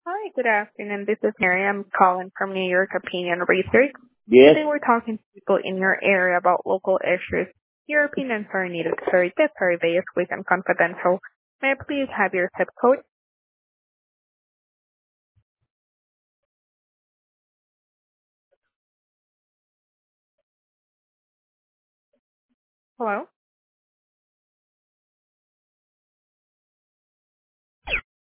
Hi, good afternoon. This is Mary. I'm calling from New York Opinion Research. Yes. Today we're talking to people in your area about local issues. Your opinions are needed, sir. This survey is quick and confidential. May I please have your zip code? Hello?